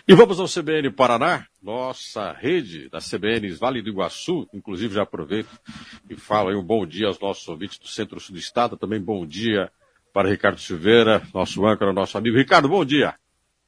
E vamos ao CBN Paraná, nossa rede da CBN Vale do Iguaçu. Inclusive já aproveito e falo aí um bom dia aos nossos ouvintes do Centro-Sul do Estado. Também bom dia para Ricardo Silveira, nosso âncora, nosso amigo. Ricardo, bom dia.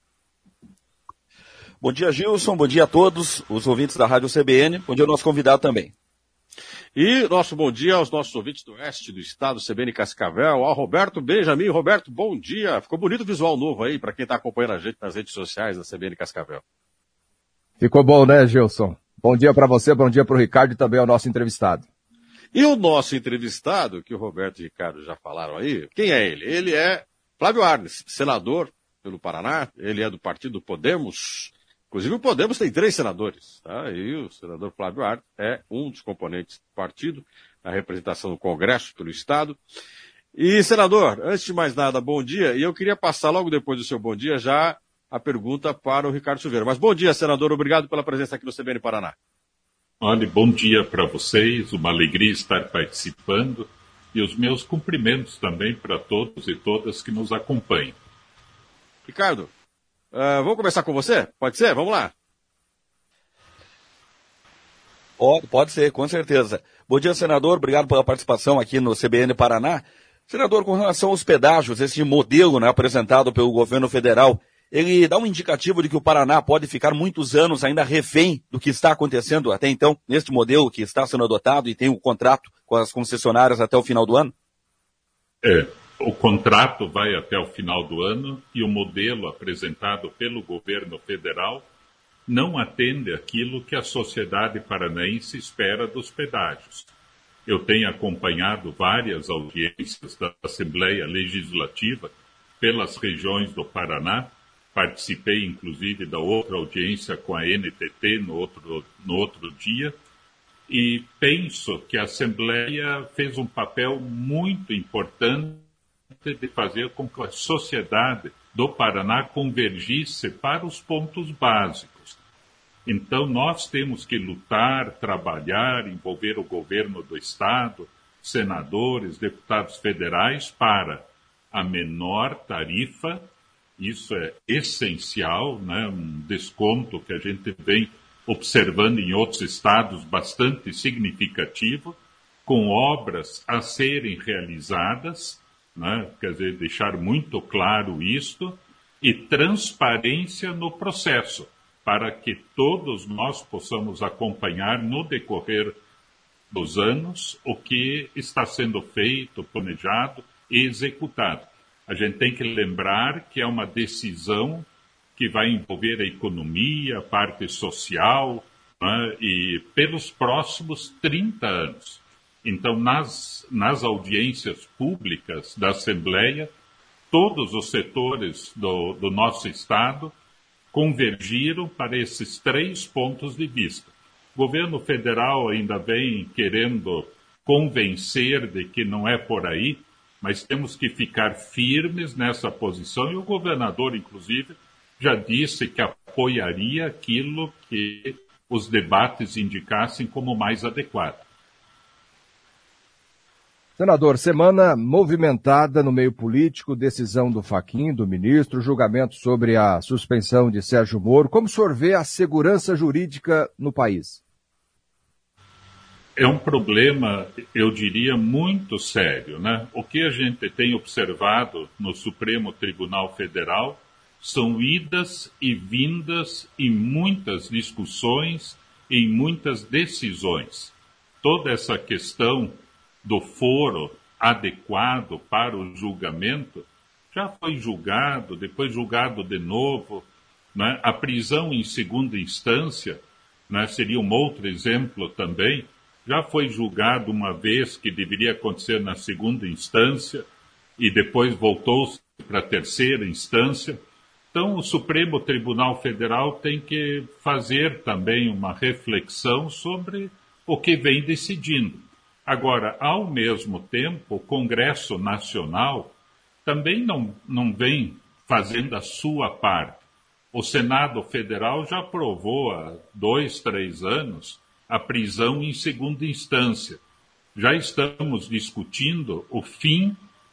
Bom dia, Gilson. Bom dia a todos os ouvintes da Rádio CBN. Bom dia ao nosso convidado também. E nosso bom dia aos nossos ouvintes do oeste do estado, CBN Cascavel, ao Roberto Benjamin. Roberto, bom dia. Ficou bonito o visual novo aí, para quem está acompanhando a gente nas redes sociais da CBN Cascavel. Ficou bom, né, Gilson? Bom dia para você, bom dia para o Ricardo e também ao nosso entrevistado. E o nosso entrevistado, que o Roberto e o Ricardo já falaram aí, quem é ele? Ele é Flávio Arnes, senador pelo Paraná, ele é do partido Podemos. Inclusive o Podemos tem 3 senadores, tá? E o senador Flávio Arnes é um dos componentes do partido, na representação do Congresso pelo Estado. E, senador, antes de mais nada, bom dia. E eu queria passar logo depois do seu bom dia já a pergunta para o Ricardo Silveira. Mas bom dia, senador. Obrigado pela presença aqui no CBN Paraná. Olha, bom dia para vocês. Uma alegria estar participando. E os meus cumprimentos também para todos e todas que nos acompanham. Ricardo, vamos começar com você? Pode ser? Vamos lá. Pode ser, com certeza. Bom dia, senador. Obrigado pela participação aqui no CBN Paraná. Senador, com relação aos pedágios, esse modelo, né, apresentado pelo governo federal, ele dá um indicativo de que o Paraná pode ficar muitos anos ainda refém do que está acontecendo até então, neste modelo que está sendo adotado e tem o contrato com as concessionárias até o final do ano? O contrato vai até o final do ano e o modelo apresentado pelo governo federal não atende aquilo que a sociedade paranaense espera dos pedágios. Eu tenho acompanhado várias audiências da Assembleia Legislativa pelas regiões do Paraná. Participei, inclusive, da outra audiência com a NTT no outro dia. E penso que a Assembleia fez um papel muito importante de fazer com que a sociedade do Paraná convergisse para os pontos básicos. Então, nós temos que lutar, trabalhar, envolver o governo do Estado, senadores, deputados federais, para a menor tarifa. Isso é essencial, né? Um desconto que a gente vem observando em outros estados bastante significativo, com obras a serem realizadas, né? Quer dizer, deixar muito claro isto, e transparência no processo, para que todos nós possamos acompanhar no decorrer dos anos o que está sendo feito, planejado e executado. A gente tem que lembrar que é uma decisão que vai envolver a economia, a parte social, né, e pelos próximos 30 anos. Então, nas audiências públicas da Assembleia, todos os setores do nosso Estado convergiram para esses 3 pontos de vista. O governo federal ainda vem querendo convencer de que não é por aí, mas temos que ficar firmes nessa posição, e o governador, inclusive, já disse que apoiaria aquilo que os debates indicassem como mais adequado. Senador, semana movimentada no meio político, decisão do Fachin, do ministro, julgamento sobre a suspensão de Sérgio Moro. Como o senhor vê a segurança jurídica no país? É um problema, eu diria, muito sério, né? O que a gente tem observado no Supremo Tribunal Federal são idas e vindas em muitas discussões, em muitas decisões. Toda essa questão do foro adequado para o julgamento já foi julgado, depois julgado de novo, né? A prisão em segunda instância, né, seria um outro exemplo também. Já foi julgado uma vez que deveria acontecer na segunda instância e depois voltou para a terceira instância. Então, o Supremo Tribunal Federal tem que fazer também uma reflexão sobre o que vem decidindo. Agora, ao mesmo tempo, o Congresso Nacional também não vem fazendo a sua parte. O Senado Federal já aprovou há 2, 3 anos a prisão em segunda instância. Já estamos discutindo o fim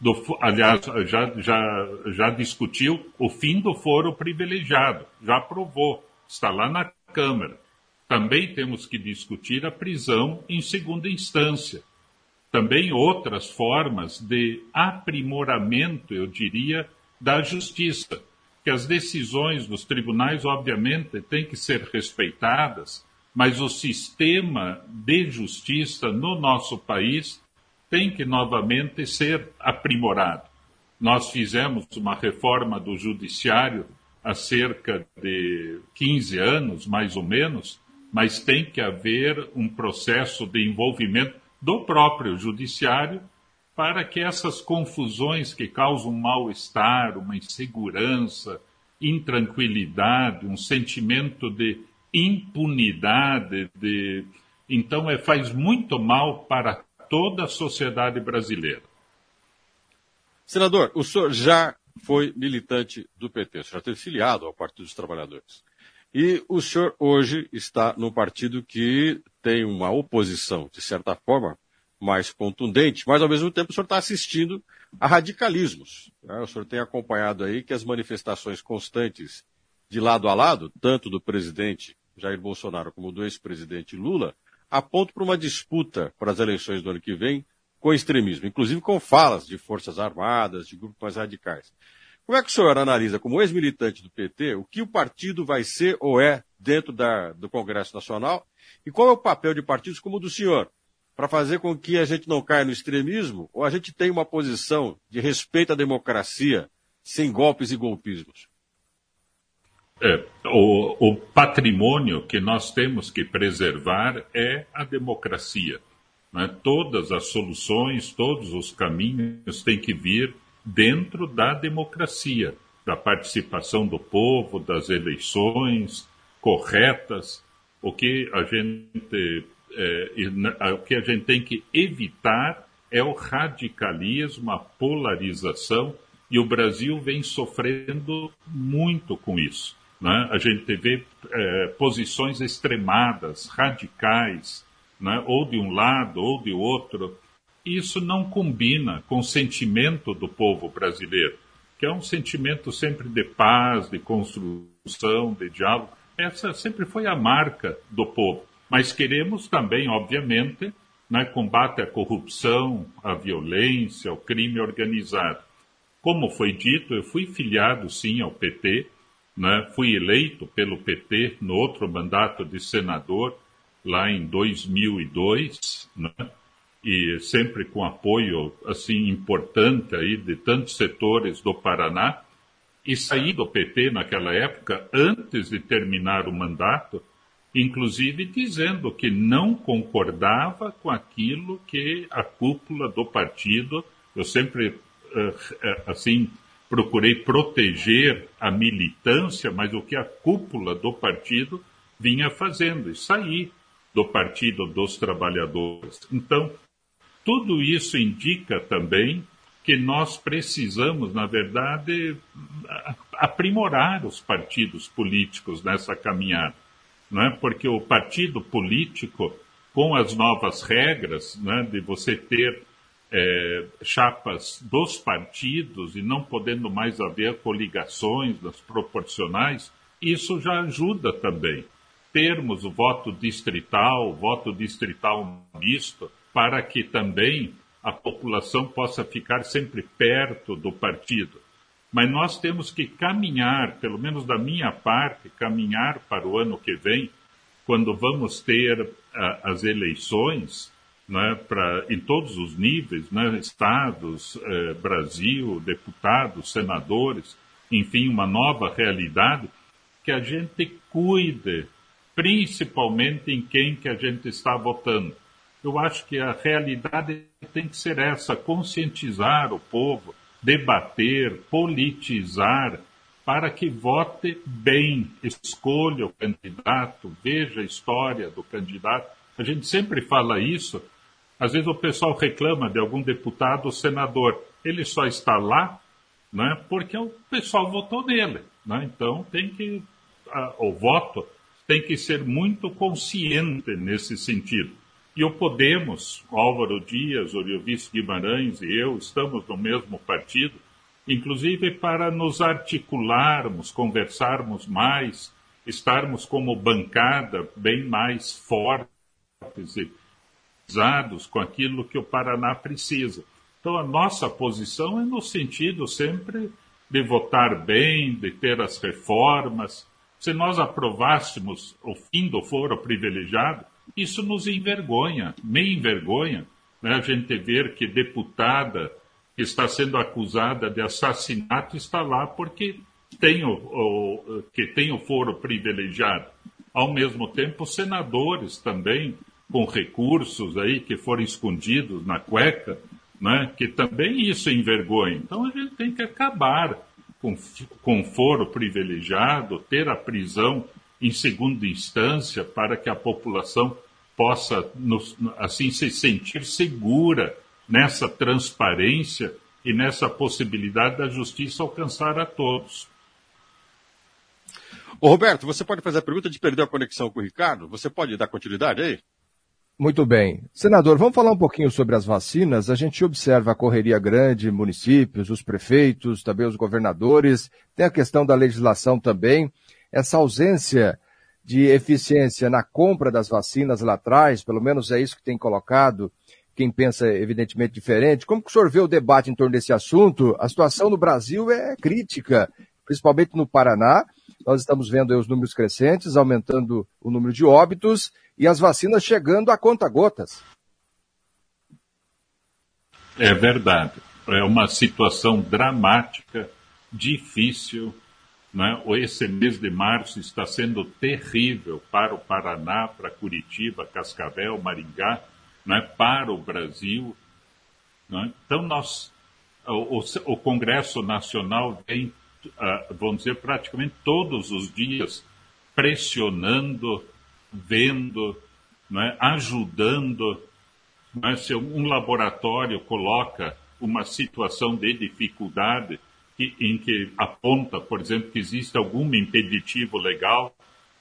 aliás, já discutiu o fim do foro privilegiado, já aprovou, está lá na Câmara. Também temos que discutir a prisão em segunda instância. Também outras formas de aprimoramento, eu diria, da justiça. Que as decisões dos tribunais, obviamente, têm que ser respeitadas, mas o sistema de justiça no nosso país tem que novamente ser aprimorado. Nós fizemos uma reforma do judiciário há cerca de 15 anos, mais ou menos, mas tem que haver um processo de envolvimento do próprio judiciário para que essas confusões que causam mal-estar, uma insegurança, intranquilidade, um sentimento de impunidade, então faz muito mal para toda a sociedade brasileira. Senador, o senhor já foi militante do PT, o senhor já teve filiado ao Partido dos Trabalhadores. E o senhor hoje está num partido que tem uma oposição, de certa forma, mais contundente, mas ao mesmo tempo o senhor está assistindo a radicalismos. Né? O senhor tem acompanhado aí que as manifestações constantes de lado a lado, tanto do presidente Jair Bolsonaro como do ex-presidente Lula, apontam para uma disputa para as eleições do ano que vem com extremismo, inclusive com falas de forças armadas, de grupos mais radicais. Como é que o senhor analisa, como ex-militante do PT, o que o partido vai ser ou é dentro do Congresso Nacional e qual é o papel de partidos como o do senhor para fazer com que a gente não caia no extremismo ou a gente tenha uma posição de respeito à democracia sem golpes e golpismos? O patrimônio que nós temos que preservar é a democracia. Né? Todas as soluções, todos os caminhos têm que vir dentro da democracia, da participação do povo, das eleições corretas. O que a gente tem que evitar é o radicalismo, a polarização, e o Brasil vem sofrendo muito com isso. Né? A gente vê posições extremadas, radicais, né? Ou de um lado ou de outro. Isso não combina com o sentimento do povo brasileiro, que é um sentimento sempre de paz, de construção, de diálogo. Essa sempre foi a marca do povo. Mas queremos também, obviamente, né, combate à corrupção, à violência, ao crime organizado. Como foi dito, eu fui filiado, sim, ao PT, né, fui eleito pelo PT no outro mandato de senador, lá em 2002, né, e sempre com apoio assim, importante aí, de tantos setores do Paraná, e saí do PT naquela época, antes de terminar o mandato, inclusive dizendo que não concordava com aquilo que a cúpula do partido, eu sempre assim procurei proteger a militância, mas o que a cúpula do partido vinha fazendo, e saí do Partido dos Trabalhadores. Então, tudo isso indica também que nós precisamos, na verdade, aprimorar os partidos políticos nessa caminhada. Não é? Porque o partido político, com as novas regras, né, de você ter chapas dos partidos e não podendo mais haver coligações das proporcionais, isso já ajuda também. Termos o voto distrital misto, para que também a população possa ficar sempre perto do partido. Mas nós temos que caminhar, pelo menos da minha parte, caminhar para o ano que vem, quando vamos ter as eleições, né, em todos os níveis, né, estados, Brasil, deputados, senadores, enfim, uma nova realidade, que a gente cuide, principalmente em quem que a gente está votando. Eu acho que a realidade tem que ser essa, conscientizar o povo, debater, politizar, para que vote bem, escolha o candidato, veja a história do candidato. A gente sempre fala isso. Às vezes o pessoal reclama de algum deputado ou senador. Ele só está lá, né, porque o pessoal votou nele. Né? Então o voto tem que ser muito consciente nesse sentido. E o Podemos, Álvaro Dias, Oriovisto Guimarães e eu, estamos no mesmo partido, inclusive para nos articularmos, conversarmos mais, estarmos como bancada bem mais fortes e pesados com aquilo que o Paraná precisa. Então, a nossa posição é no sentido sempre de votar bem, de ter as reformas. Se nós aprovássemos o fim do foro privilegiado, isso nos envergonha, me envergonha, né? A gente ver que deputada que está sendo acusada de assassinato está lá porque tem o foro privilegiado. Ao mesmo tempo, senadores também, com recursos aí que foram escondidos na cueca, né, que também isso envergonha. Então a gente tem que acabar com foro privilegiado, ter a prisão em segunda instância para que a população possa assim se sentir segura nessa transparência e nessa possibilidade da justiça alcançar a todos. Ô Roberto, você pode fazer a pergunta de perder a conexão com o Ricardo? Você pode dar continuidade aí? Muito bem. Senador, vamos falar um pouquinho sobre as vacinas. A gente observa a correria grande, municípios, os prefeitos, também os governadores. Tem a questão da legislação também. Essa ausência de eficiência na compra das vacinas lá atrás, pelo menos é isso que tem colocado, quem pensa evidentemente diferente. Como que o senhor vê o debate em torno desse assunto? A situação no Brasil é crítica, principalmente no Paraná. Nós estamos vendo aí os números crescentes, aumentando o número de óbitos e as vacinas chegando a conta-gotas. É verdade. É uma situação dramática, difícil, né? Esse mês de março está sendo terrível para o Paraná, para Curitiba, Cascavel, Maringá, né? Para o Brasil. Né? Então, o Congresso Nacional vem, vamos dizer, praticamente todos os dias pressionando, vendo, né, ajudando. Né, se um laboratório coloca uma situação de dificuldade em que aponta, por exemplo, que existe algum impeditivo legal,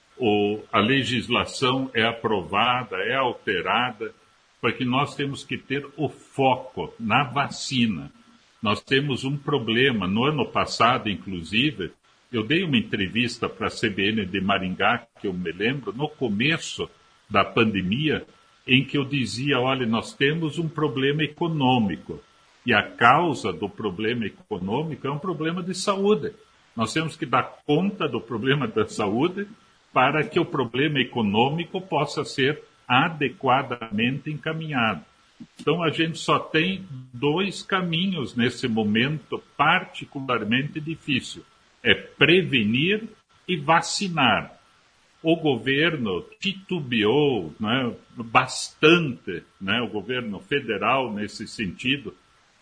ou a legislação é aprovada, é alterada, porque nós temos que ter o foco na vacina. Nós temos um problema. No ano passado, inclusive, eu dei uma entrevista para a CBN de Maringá, que eu me lembro, no começo da pandemia, em que eu dizia, olha, nós temos um problema econômico. E a causa do problema econômico é um problema de saúde. Nós temos que dar conta do problema da saúde para que o problema econômico possa ser adequadamente encaminhado. Então, a gente só tem dois caminhos nesse momento particularmente difícil. É prevenir e vacinar. O governo titubeou, né, bastante, né, o governo federal, nesse sentido,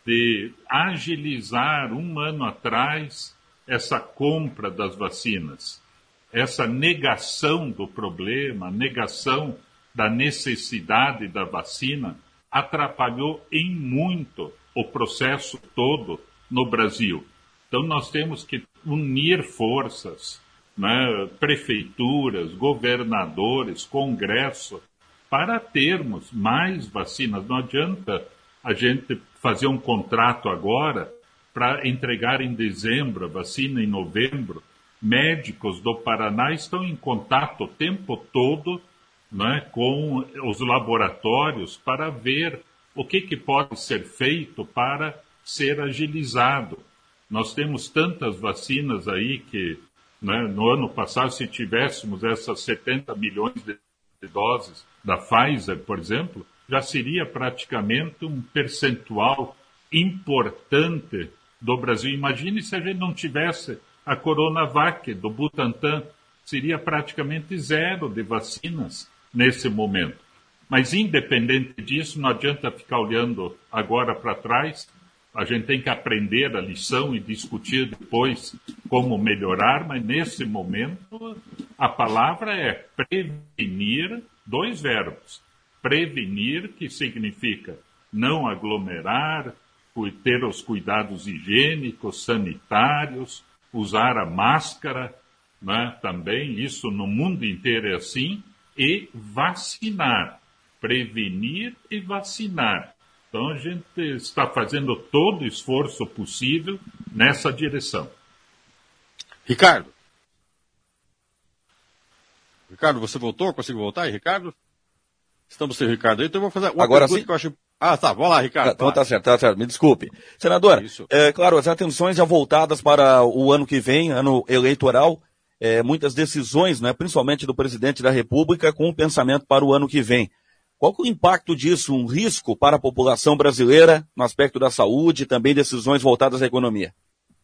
de agilizar um ano atrás essa compra das vacinas. Essa negação do problema, negação da necessidade da vacina, atrapalhou em muito o processo todo no Brasil. Então, nós temos que unir forças, né, prefeituras, governadores, Congresso, para termos mais vacinas. Não adianta a gente fazer um contrato agora para entregar em dezembro, a vacina em novembro. Médicos do Paraná estão em contato o tempo todo, né, com os laboratórios para ver o que pode ser feito para ser agilizado. Nós temos tantas vacinas aí que, né, no ano passado, se tivéssemos essas 70 milhões de doses da Pfizer, por exemplo, já seria praticamente um percentual importante do Brasil. Imagine se a gente não tivesse a Coronavac do Butantan, seria praticamente zero de vacinas nesse momento. Mas, independente disso, não adianta ficar olhando agora para trás. A gente tem que aprender a lição e discutir depois como melhorar, mas nesse momento a palavra é prevenir, dois verbos. Prevenir, que significa não aglomerar, ter os cuidados higiênicos, sanitários, usar a máscara, né, também, isso no mundo inteiro é assim, e vacinar. prevenir e vacinar. Então, a gente está fazendo todo o esforço possível nessa direção. Ricardo, você voltou? Conseguiu voltar aí, Ricardo? Estamos sem o Ricardo aí, então eu vou fazer uma Agora pergunta sim? que eu acho... Ah, tá, vamos lá, Ricardo. Então tá certo, me desculpe. Senador, claro, as atenções já voltadas para o ano que vem, ano eleitoral, muitas decisões, né, principalmente do presidente da República, com o pensamento para o ano que vem. Qual que é o impacto disso, um risco para a população brasileira, no aspecto da saúde e também decisões voltadas à economia?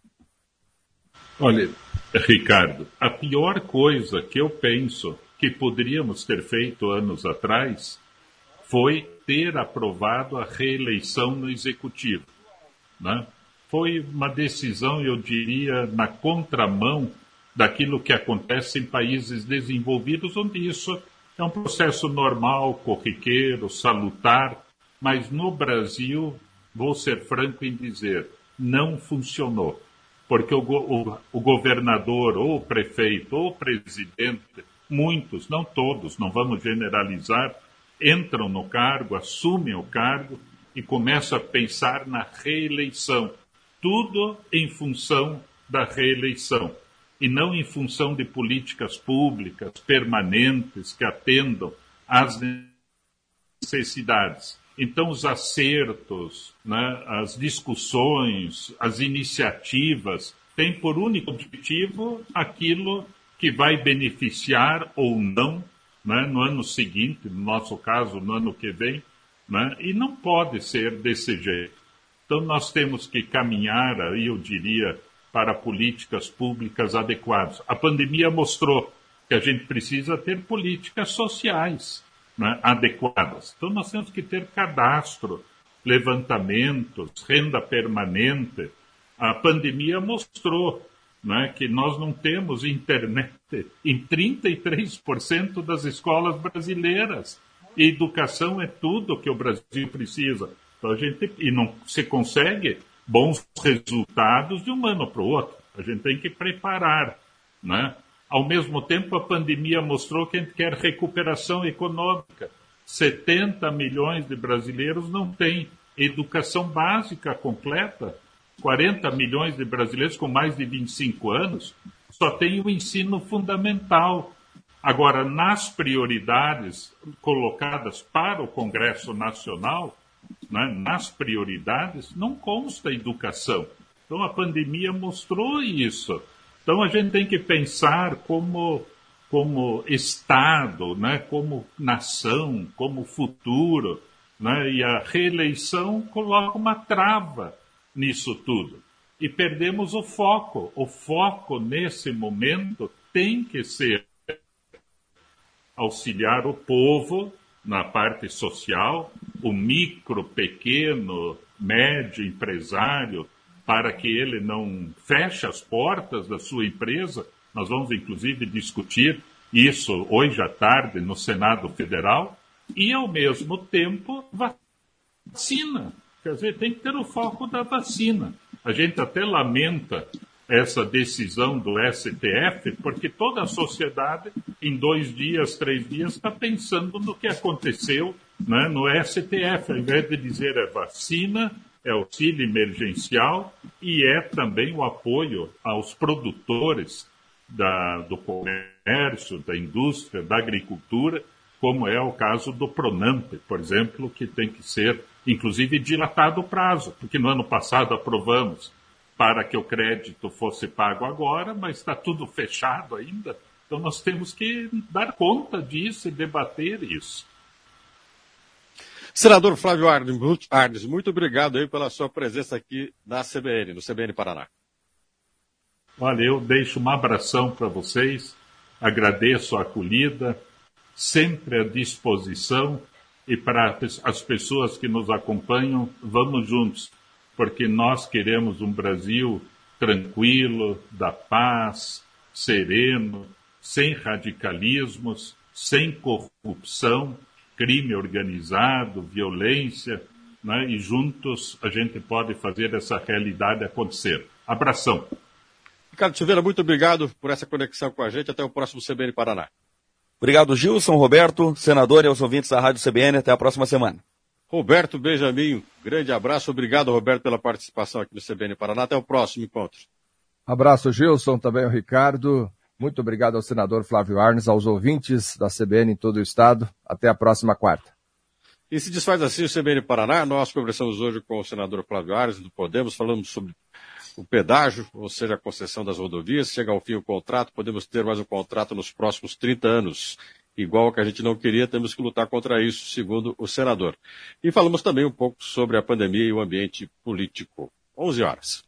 Olha, Ricardo, a pior coisa que eu penso que poderíamos ter feito anos atrás foi ter aprovado a reeleição no Executivo, né? Foi uma decisão, eu diria, na contramão daquilo que acontece em países desenvolvidos, onde isso é um processo normal, corriqueiro, salutar, mas no Brasil, vou ser franco em dizer, não funcionou. Porque o governador, ou o prefeito, ou o presidente, muitos, não todos, não vamos generalizar, entram no cargo, assumem o cargo e começam a pensar na reeleição. Tudo em função da reeleição e não em função de políticas públicas permanentes que atendam às necessidades. Então, os acertos, né, as discussões, as iniciativas têm por único objetivo aquilo que vai beneficiar ou não, né, no ano seguinte, no nosso caso, no ano que vem, né, e não pode ser desse jeito. Então, nós temos que caminhar, aí eu diria, para políticas públicas adequadas. A pandemia mostrou que a gente precisa ter políticas sociais, né, adequadas. Então, nós temos que ter cadastro, levantamentos, renda permanente. A pandemia mostrou, né, que nós não temos internet em 33% das escolas brasileiras. E educação é tudo que o Brasil precisa. Então, e não se consegue bons resultados de um ano para o outro. A gente tem que preparar, né? Ao mesmo tempo, a pandemia mostrou que a gente quer recuperação econômica. 70 milhões de brasileiros não têm educação básica completa. 40 milhões de brasileiros com mais de 25 anos só têm o ensino fundamental. Agora, nas prioridades colocadas para o Congresso Nacional, né, nas prioridades, não consta educação. Então, a pandemia mostrou isso. Então, a gente tem que pensar como Estado, né, como nação, como futuro, né, e a reeleição coloca uma trava nisso tudo. E perdemos o foco. O foco, nesse momento, tem que ser auxiliar o povo na parte social, o micro, pequeno, médio empresário, para que ele não feche as portas da sua empresa. Nós vamos, inclusive, discutir isso hoje à tarde no Senado Federal. E, ao mesmo tempo, vacina. Quer dizer, tem que ter o foco da vacina. A gente até lamenta essa decisão do STF, porque toda a sociedade, em 2 dias, 3 dias, está pensando no que aconteceu, né, no STF. Ao invés de dizer é vacina, é auxílio emergencial e é também o apoio aos produtores do comércio, da indústria, da agricultura, como é o caso do Pronamp, por exemplo, que tem que ser, inclusive, dilatado o prazo, porque no ano passado aprovamos para que o crédito fosse pago agora, mas está tudo fechado ainda. Então nós temos que dar conta disso e debater isso. Senador Flávio Arnes, muito obrigado aí pela sua presença aqui na CBN, no CBN Paraná. Olha, eu deixo um abração para vocês, agradeço a acolhida, sempre à disposição, e para as pessoas que nos acompanham, vamos juntos, porque nós queremos um Brasil tranquilo, da paz, sereno, sem radicalismos, sem corrupção, crime organizado, violência, né? E juntos a gente pode fazer essa realidade acontecer. Abração. Ricardo Silveira, muito obrigado por essa conexão com a gente. Até o próximo CBN Paraná. Obrigado, Gilson, Roberto, senador e aos ouvintes da Rádio CBN. Até a próxima semana. Roberto Benjamin, grande abraço. Obrigado, Roberto, pela participação aqui no CBN Paraná. Até o próximo encontro. Abraço, Gilson, também o Ricardo. Muito obrigado ao senador Flávio Arnes, aos ouvintes da CBN em todo o estado. Até a próxima quarta. E se desfaz assim o CBN Paraná. Nós conversamos hoje com o senador Flávio Arnes do Podemos, falamos sobre o pedágio, ou seja, a concessão das rodovias. Chega ao fim o contrato, podemos ter mais um contrato nos próximos 30 anos. Igual ao que a gente não queria, temos que lutar contra isso, segundo o senador. E falamos também um pouco sobre a pandemia e o ambiente político. 11 horas.